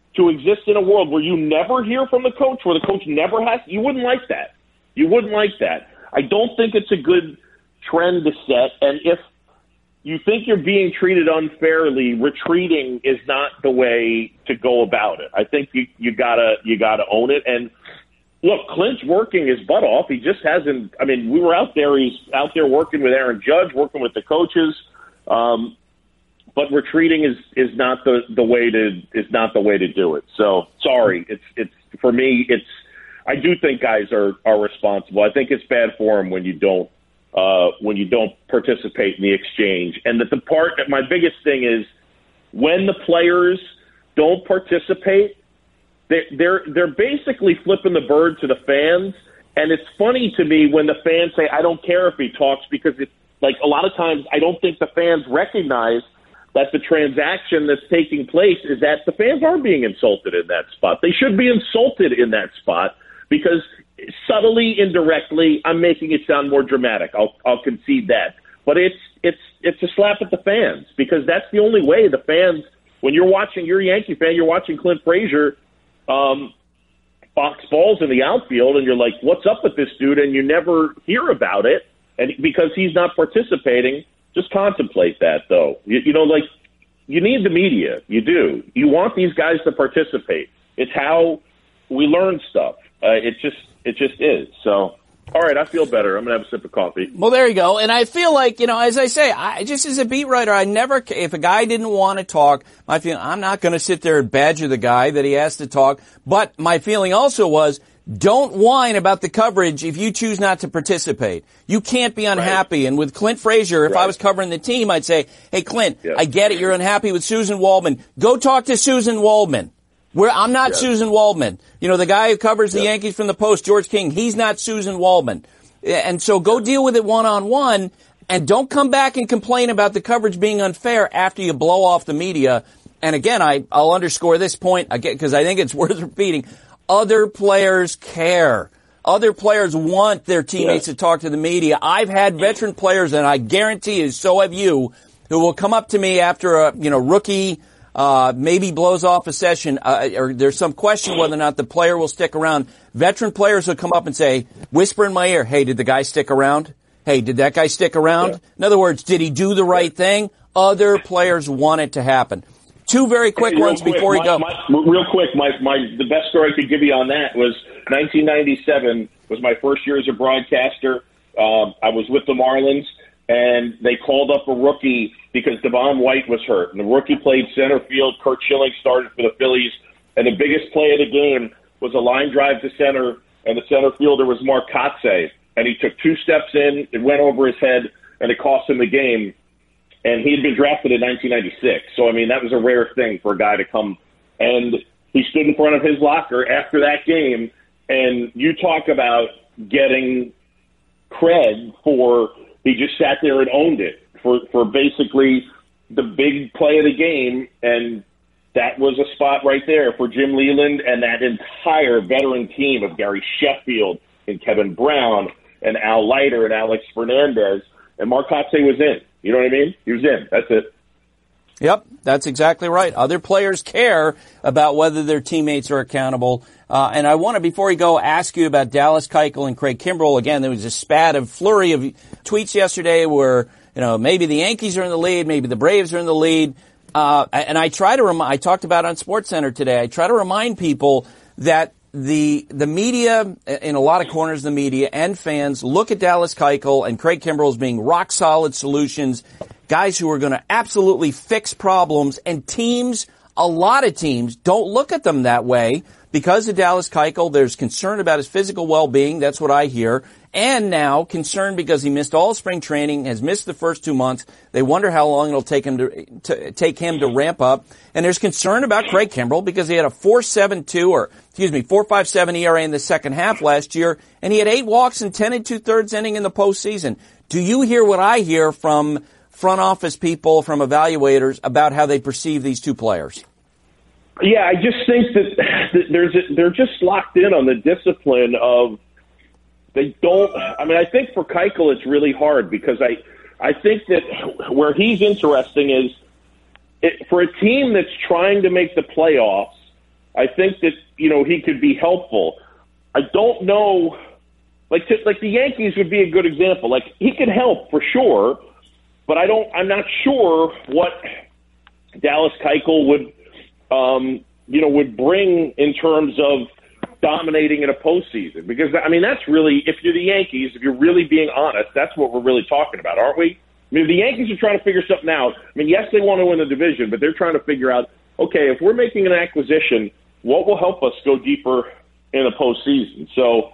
to exist in a world where you never hear from the coach, where the coach never has? You wouldn't like that. You wouldn't like that. I don't think it's a good trend to set. And if you think you're being treated unfairly, retreating is not the way to go about it. I think you gotta own it. And look, Clint's working his butt off. He just hasn't. I mean, we were out there. He's out there working with Aaron Judge, working with the coaches. But retreating is not the way to do it. So sorry, it's for me. I do think guys are responsible. I think it's bad for them when you don't participate in the exchange. And my biggest thing is when the players don't participate, they're basically flipping the bird to the fans. And it's funny to me when the fans say, I don't care if he talks, because it's like a lot of times I don't think the fans recognize that the transaction that's taking place is that the fans are being insulted in that spot. They should be insulted in that spot because subtly, indirectly, I'm making it sound more dramatic. I'll concede that. But it's a slap at the fans, because that's the only way the fans, when you're a Yankee fan, you're watching Clint Frazier box balls in the outfield, and you're like, what's up with this dude? And you never hear about it. And because he's not participating, just contemplate that, though. You need the media. You do. You want these guys to participate. It's how we learn stuff. It just is. So, all right, I feel better. I'm going to have a sip of coffee. Well, there you go. And I feel like, as I say, just as a beat writer, if a guy didn't want to talk, my feeling, I'm not going to sit there and badger the guy that he has to talk. But my feeling also was, don't whine about the coverage if you choose not to participate. You can't be unhappy. Right. And with Clint Frazier, if I was covering the team, I'd say, hey, Clint, I get it. You're unhappy with Susan Waldman. Go talk to Susan Waldman. I'm not Susan Waldman. The guy who covers the Yankees from the Post, George King, he's not Susan Waldman. And so go deal with it one-on-one, and don't come back and complain about the coverage being unfair after you blow off the media. And again, I'll underscore this point again, because I think it's worth repeating. Other players care. Other players want their teammates to talk to the media. I've had veteran players, and I guarantee you, so have you, who will come up to me after a rookie maybe blows off a session, or there's some question whether or not the player will stick around. Veteran players will come up and say, whisper in my ear, hey, did the guy stick around? Hey, did that guy stick around? Yeah. In other words, did he do the right thing? Other players want it to happen. Two very quick ones before we go. Real quick, the best story I could give you on that was 1997 was my first year as a broadcaster. I was with the Marlins, and they called up a rookie because Devon White was hurt. And the rookie played center field. Curt Schilling started for the Phillies. And the biggest play of the game was a line drive to center, and the center fielder was Mark Kotsay. And he took two steps in, it went over his head, and it cost him the game. And he had been drafted in 1996. So, that was a rare thing for a guy to come. And he stood in front of his locker after that game, and you talk about getting cred for he just sat there and owned it for basically the big play of the game. And that was a spot right there for Jim Leland and that entire veteran team of Gary Sheffield and Kevin Brown and Al Leiter and Alex Fernandez. And Mark Kotsay was in. You know what I mean? He was in. That's it. Yep, that's exactly right. Other players care about whether their teammates are accountable. And I want to, before we go, ask you about Dallas Keuchel and Craig Kimbrel. Again, there was a flurry of tweets yesterday where, maybe the Yankees are in the lead, maybe the Braves are in the lead. And I talked about it on SportsCenter today. I try to remind people that the media, in a lot of corners of the media and fans, look at Dallas Keuchel and Craig Kimbrel as being rock solid solutions, guys who are going to absolutely fix problems, and a lot of teams don't look at them that way. Because of Dallas Keuchel, there's concern about his physical well-being. That's what I hear. And now concern because he missed all spring training, has missed the first 2 months. They wonder how long it'll take him to ramp up. And there's concern about Craig Kimbrel because he had a 4.57 ERA in the second half last year, and he had 8 walks and 10 2/3 inning in the postseason. Do you hear what I hear from front office people, from evaluators, about how they perceive these two players? Yeah, I just think that they're just locked in on the discipline of they don't. I think for Keuchel it's really hard because I think that where he's interesting is for a team that's trying to make the playoffs I think that, he could be helpful. I don't know, like the Yankees would be a good example. Like, he could help for sure, but I'm not sure what Dallas Keuchel would bring in terms of dominating in a postseason. Because, that's really, if you're the Yankees, if you're really being honest, that's what we're really talking about, aren't we? The Yankees are trying to figure something out. Yes, they want to win the division, but they're trying to figure out, okay, if we're making an acquisition, what will help us go deeper in the postseason? So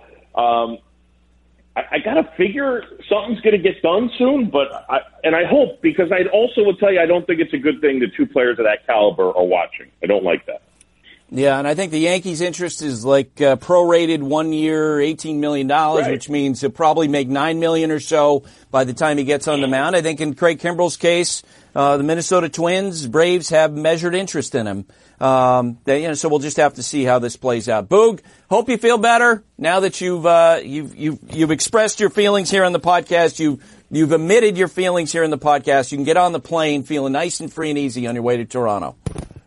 I got to figure something's going to get done soon, and I hope, because I also will tell you I don't think it's a good thing that two players of that caliber are watching. I don't like that. Yeah, and I think the Yankees' interest is like prorated 1 year, $18 million, right, which means he'll probably make $9 million or so by the time he gets on the mound. I think in Craig Kimbrell's case, the Minnesota Twins, Braves have measured interest in him. So we'll just have to see how this plays out. Boog, hope you feel better now that you've expressed your feelings here on the podcast. You've admitted your feelings here in the podcast. You can get on the plane feeling nice and free and easy on your way to Toronto.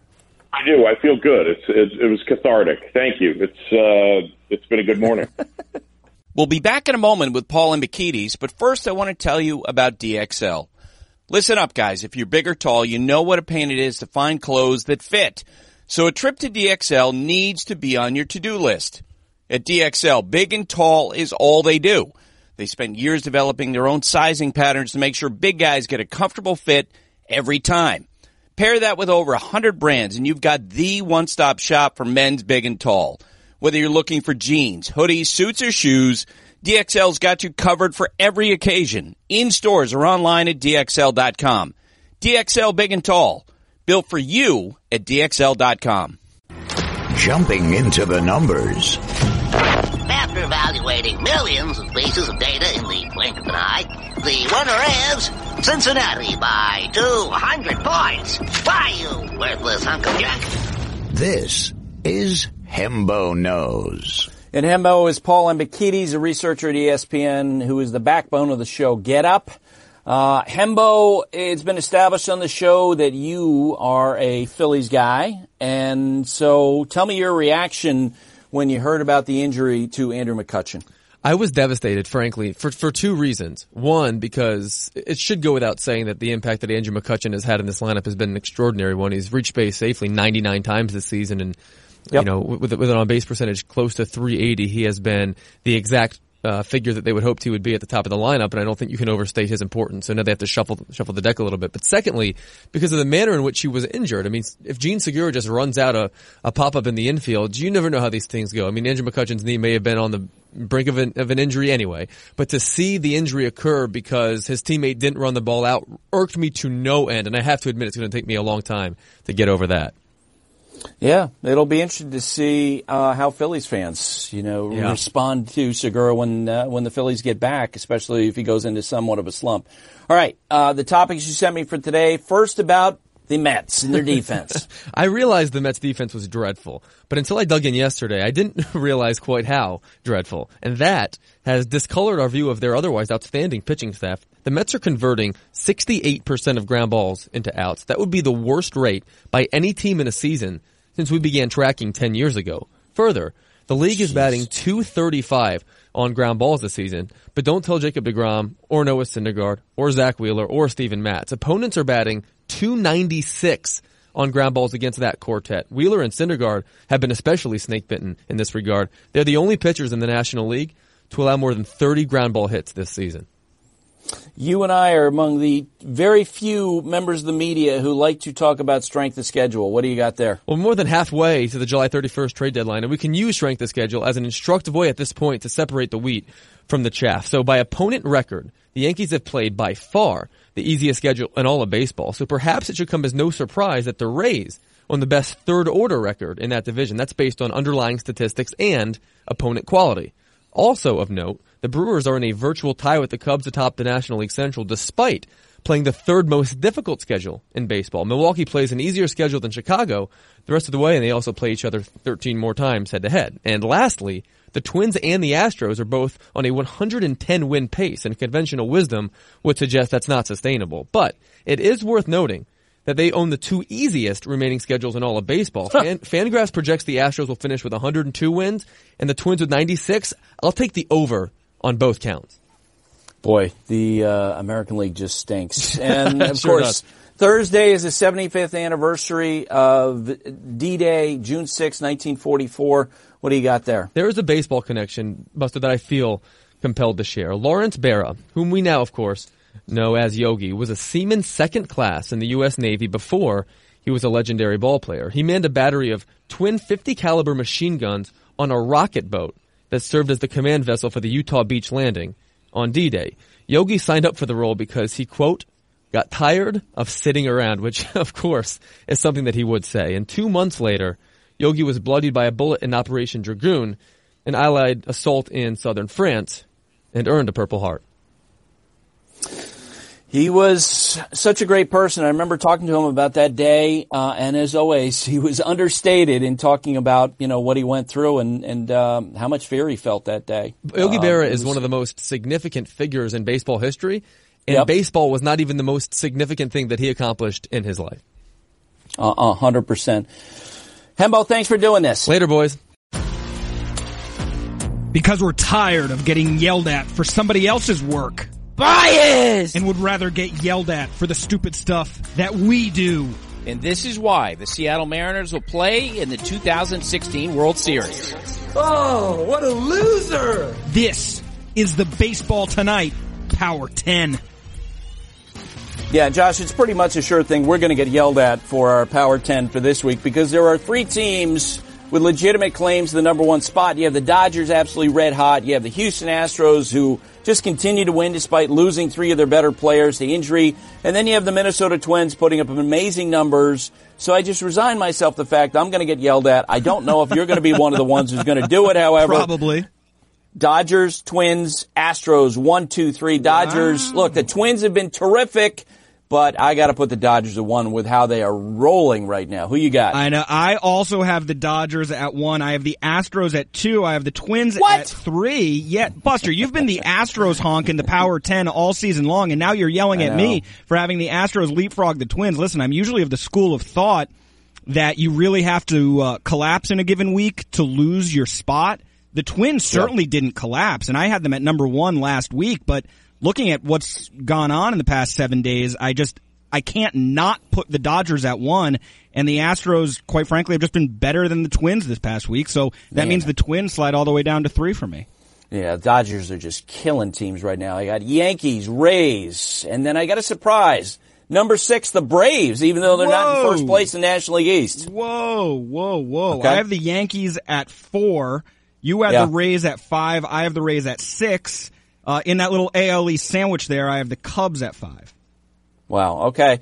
I do. I feel good. It was cathartic. Thank you. It's been a good morning. We'll be back in a moment with Paul Ambekides, but first I want to tell you about DXL. Listen up, guys. If you're big or tall, you know what a pain it is to find clothes that fit. So a trip to DXL needs to be on your to-do list. At DXL, big and tall is all they do. They spent years developing their own sizing patterns to make sure big guys get a comfortable fit every time. Pair that with over 100 brands, and you've got the one-stop shop for men's big and tall. Whether you're looking for jeans, hoodies, suits, or shoes, DXL's got you covered for every occasion, in stores or online at DXL.com. DXL Big and Tall, built for you at DXL.com. Jumping into the numbers. After evaluating millions of pieces of data in the blink of an eye, the winner is Cincinnati by 200 points. Why, you worthless hunk of junk? This is Hembo Knows. And Hembo is Paul Ambekides, a researcher at ESPN, who is the backbone of the show Get Up. Hembo, it's been established on the show that you are a Phillies guy. And so tell me your reaction when you heard about the injury to Andrew McCutchen. I was devastated, frankly, for two reasons. One, because it should go without saying that the impact that Andrew McCutchen has had in this lineup has been an extraordinary one. He's reached base safely 99 times this season, and yep, with an on-base percentage close to 380, he has been the exact figure that they would hoped he would be at the top of the lineup, and I don't think you can overstate his importance. So now they have to shuffle the deck a little bit. But secondly, because of the manner in which he was injured, if Gene Segura just runs out a pop-up in the infield, you never know how these things go. Andrew McCutchen's knee may have been on the brink of an injury anyway, but to see the injury occur because his teammate didn't run the ball out irked me to no end, and I have to admit it's going to take me a long time to get over that. Yeah, it'll be interesting to see how Phillies fans, respond to Segura when the Phillies get back, especially if he goes into somewhat of a slump. All right, the topics you sent me for today. First, about the Mets and their defense. I realized the Mets defense was dreadful, but until I dug in yesterday, I didn't realize quite how dreadful. And that has discolored our view of their otherwise outstanding pitching staff. The Mets are converting 68% of ground balls into outs. That would be the worst rate by any team in a season since we began tracking 10 years ago. Further, the league is batting .235 on ground balls this season, but don't tell Jacob deGrom or Noah Syndergaard or Zach Wheeler or Steven Matz. Opponents are batting .296 on ground balls against that quartet. Wheeler and Syndergaard have been especially snake-bitten in this regard. They're the only pitchers in the National League to allow more than 30 ground ball hits this season. You and I are among the very few members of the media who like to talk about strength of schedule. What do you got there? Well, more than halfway to the July 31st trade deadline, and we can use strength of schedule as an instructive way at this point to separate the wheat from the chaff. So by opponent record, the Yankees have played by far the easiest schedule in all of baseball. So perhaps it should come as no surprise that the Rays on the best third-order record in that division. That's based on underlying statistics and opponent quality. Also of note, the Brewers are in a virtual tie with the Cubs atop the National League Central, despite playing the third most difficult schedule in baseball. Milwaukee plays an easier schedule than Chicago the rest of the way, and they also play each other 13 more times head-to-head. And lastly, the Twins and the Astros are both on a 110-win pace, and conventional wisdom would suggest that's not sustainable. But it is worth noting that they own the two easiest remaining schedules in all of baseball. Fangraphs projects the Astros will finish with 102 wins and the Twins with 96. I'll take the over on both counts. Boy, the American League just stinks. And, of Sure course, does. Thursday is the 75th anniversary of D-Day, June 6, 1944. What do you got there? There is a baseball connection, Buster, that I feel compelled to share. Lawrence Berra, whom we now, of course, know as Yogi, was a seaman second class in the U.S. Navy before he was a legendary ball player. He manned a battery of twin 50 caliber machine guns on a rocket boat that served as the command vessel for the Utah Beach landing on D-Day. Yogi signed up for the role because he, quote, got tired of sitting around, which, of course, is something that he would say. And 2 months later, Yogi was bloodied by a bullet in Operation Dragoon, an Allied assault in southern France, and earned a Purple Heart. He was such a great person. I remember talking to him about that day, and as always, he was understated in talking about, what he went through and how much fear he felt that day. Yogi Berra is one of the most significant figures in baseball history, and baseball was not even the most significant thing that he accomplished in his life. 100%. Hembo, thanks for doing this. Later, boys. Because we're tired of getting yelled at for somebody else's work. Bias! And would rather get yelled at for the stupid stuff that we do. And this is why the Seattle Mariners will play in the 2016 World Series. Oh, what a loser! This is the Baseball Tonight Power 10. Yeah, Josh, it's pretty much a sure thing we're going to get yelled at for our Power 10 for this week because there are three teams with legitimate claims to the number one spot. You have the Dodgers absolutely red hot. You have the Houston Astros who just continue to win despite losing three of their better players to injury. And then you have the Minnesota Twins putting up amazing numbers. So I just resign myself to the fact I'm going to get yelled at. I don't know if you're going to be one of the ones who's going to do it, however. Probably. Dodgers, Twins, Astros, 1, 2, 3. Dodgers. Wow. Look, the Twins have been terrific. But I got to put the Dodgers at 1 with how they are rolling right now. Who you got? I know. I also have the Dodgers at 1. I have the Astros at 2. I have the Twins at 3. Yeah, Buster, you've been the Astros honk in the Power 10 all season long, and now you're yelling at me for having the Astros leapfrog the Twins. Listen, I'm usually of the school of thought that you really have to collapse in a given week to lose your spot. The Twins certainly didn't collapse, and I had them at number 1 last week, but looking at what's gone on in the past 7 days, I can't not put the Dodgers at 1, and the Astros, quite frankly, have just been better than the Twins this past week, so that means the Twins slide all the way down to 3 for me. Yeah, the Dodgers are just killing teams right now. I got Yankees, Rays, and then I got a surprise. Number 6, the Braves, even though they're not in first place in the National League East. Whoa. Okay. I have the Yankees at 4. You have the Rays at 5. I have the Rays at 6. In that little AL East sandwich there, I have the Cubs at 5. Wow, okay.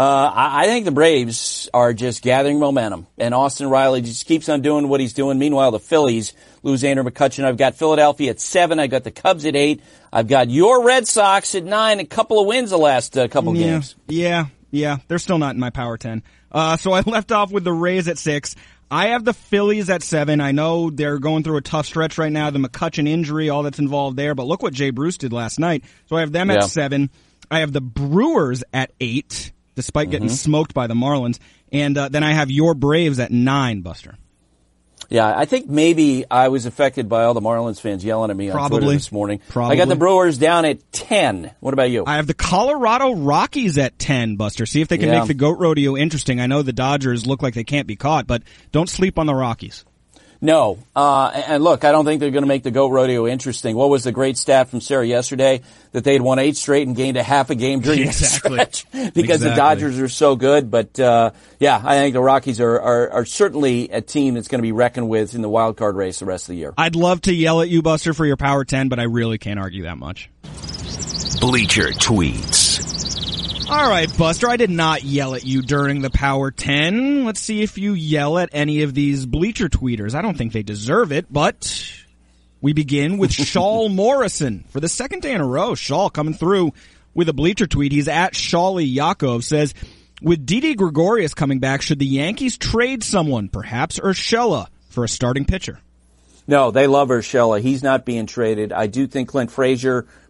I think the Braves are just gathering momentum, and Austin Riley just keeps on doing what he's doing. Meanwhile, the Phillies lose Andrew McCutchen. I've got Philadelphia at 7. I've got the Cubs at 8. I've got your Red Sox at 9. A couple of wins the last couple games. Yeah. They're still not in my Power 10. So I left off with the Rays at 6. I have the Phillies at 7. I know they're going through a tough stretch right now, the McCutchen injury, all that's involved there, but look what Jay Bruce did last night. So I have them at 7. I have the Brewers at 8, despite getting smoked by the Marlins. And then I have your Braves at 9, Buster. Yeah, I think maybe I was affected by all the Marlins fans yelling at me on Twitter this morning. I got the Brewers down at 10. What about you? I have the Colorado Rockies at 10, Buster. See if they can make the GOAT Rodeo interesting. I know the Dodgers look like they can't be caught, but don't sleep on the Rockies. No. And look, I don't think they're going to make the GOAT Rodeo interesting. What was the great stat from Sarah yesterday? That they'd won 8 straight and gained a half a game during the stretch because the Dodgers are so good. But, I think the Rockies are certainly a team that's going to be reckoned with in the wild card race the rest of the year. I'd love to yell at you, Buster, for your Power 10, but I really can't argue that much. Bleacher Tweets. All right, Buster, I did not yell at you during the Power 10. Let's see if you yell at any of these Bleacher Tweeters. I don't think they deserve it, but we begin with Shaul Morrison. For the second day in a row, Shaul coming through with a Bleacher Tweet. He's at Shawley Yakov, says, with Didi Gregorius coming back, should the Yankees trade someone, perhaps Urshela, for a starting pitcher? No, they love Urshela. He's not being traded. I do think Clint Frazier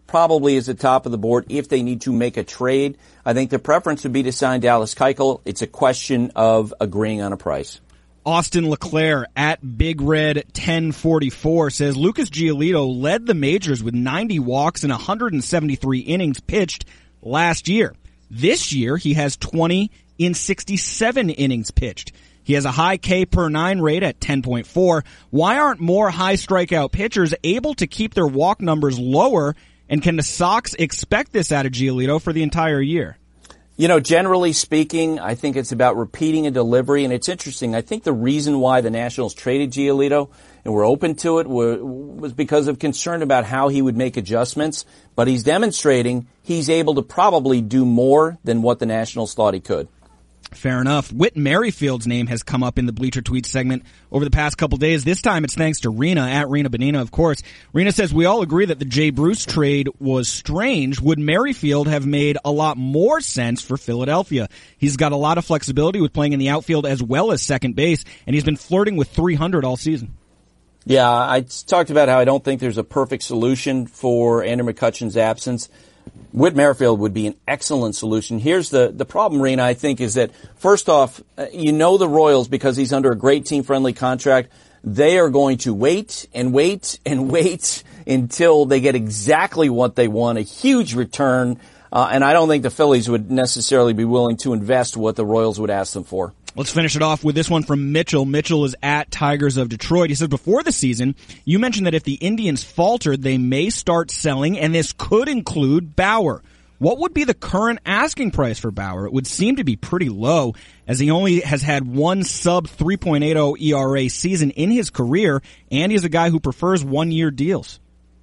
probably is the top of the board if they need to make a trade. I think the preference would be to sign Dallas Keuchel. It's a question of agreeing on a price. Austin LeClaire at Big Red 1044 says Lucas Giolito led the majors with 90 walks and 173 innings pitched last year. This year, he has 20 in 67 innings pitched. He has a high K per 9 rate at 10.4. Why aren't more high strikeout pitchers able to keep their walk numbers lower, and can the Sox expect this out of Giolito for the entire year? You know, generally speaking, I think it's about repeating a delivery, and it's interesting. I think the reason why the Nationals traded Giolito and were open to it was because of concern about how he would make adjustments, but he's demonstrating he's able to probably do more than what the Nationals thought he could. Fair enough. Whit Merrifield's name has come up in the Bleacher Tweets segment over the past couple days. This time it's thanks to Rena, at Rena Benina, of course. Rena says, we all agree that the Jay Bruce trade was strange. Would Merrifield have made a lot more sense for Philadelphia? He's got a lot of flexibility with playing in the outfield as well as second base, and he's been flirting with 300 all season. Yeah, I talked about how I don't think there's a perfect solution for Andrew McCutchen's absence. Whit Merrifield would be an excellent solution. Here's the problem, Rena, I think, is that, first off, you know the Royals, because he's under a great team-friendly contract, they are going to wait and wait and wait until they get exactly what they want, a huge return, and I don't think the Phillies would necessarily be willing to invest what the Royals would ask them for. Let's finish it off with this one from Mitchell. Mitchell is at Tigers of Detroit. He says, before the season, you mentioned that if the Indians faltered, they may start selling, and this could include Bauer. What would be the current asking price for Bauer? It would seem to be pretty low, as he only has had one sub 3.80 ERA season in his career, and he's a guy who prefers one-year deals.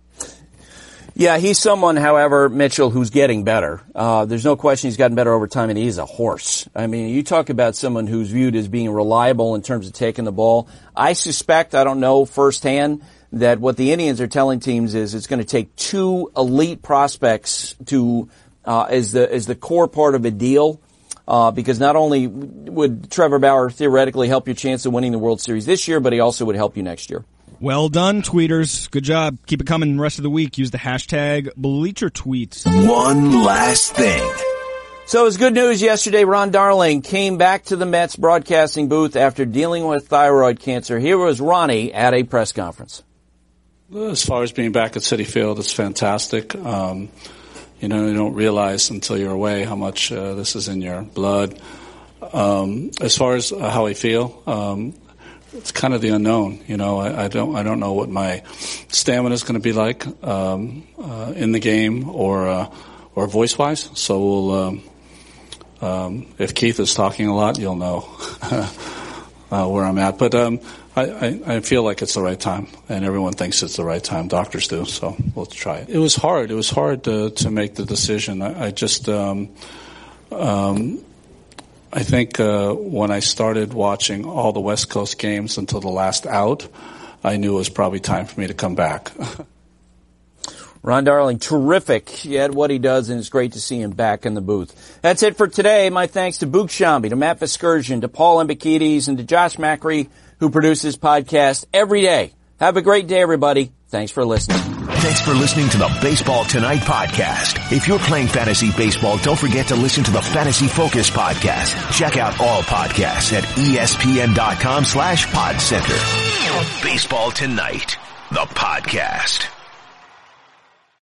Yeah, he's someone, however, Mitchell, who's getting better. There's no question he's gotten better over time, and he's a horse. I mean, you talk about someone who's viewed as being reliable in terms of taking the ball. I suspect, I don't know firsthand, that what the Indians are telling teams is it's going to take two elite prospects to as the core part of a deal, because not only would Trevor Bauer theoretically help your chance of winning the World Series this year, but he also would help you next year. Well done, tweeters. Good job. Keep it coming the rest of the week. Use the hashtag BleacherTweets. One last thing. So it was good news yesterday. Ron Darling came back to the Mets broadcasting booth after dealing with thyroid cancer. Here was Ronnie at a press conference. As far as being back at Citi Field, it's fantastic. You don't realize until you're away how much this is in your blood. As far as how I feel, it's kind of the unknown. I don't know what my stamina is going to be like in the game or voice-wise. So if Keith is talking a lot, you'll know where I'm at. But I feel like it's the right time, and everyone thinks it's the right time. Doctors do, so let's try it. It was hard. It was hard to make the decision. I just I think when I started watching all the West Coast games until the last out, I knew it was probably time for me to come back. Ron Darling, terrific at what he does, and it's great to see him back in the booth. That's it for today. My thanks to Boog Shambi, to Matt Vasgersian, to Paul Embakides, and to Josh Macri, who produces podcast every day. Have a great day, everybody. Thanks for listening. Thanks for listening to the Baseball Tonight podcast. If you're playing fantasy baseball, don't forget to listen to the Fantasy Focus podcast. Check out all podcasts at ESPN.com/PodCenter. Baseball Tonight, the podcast.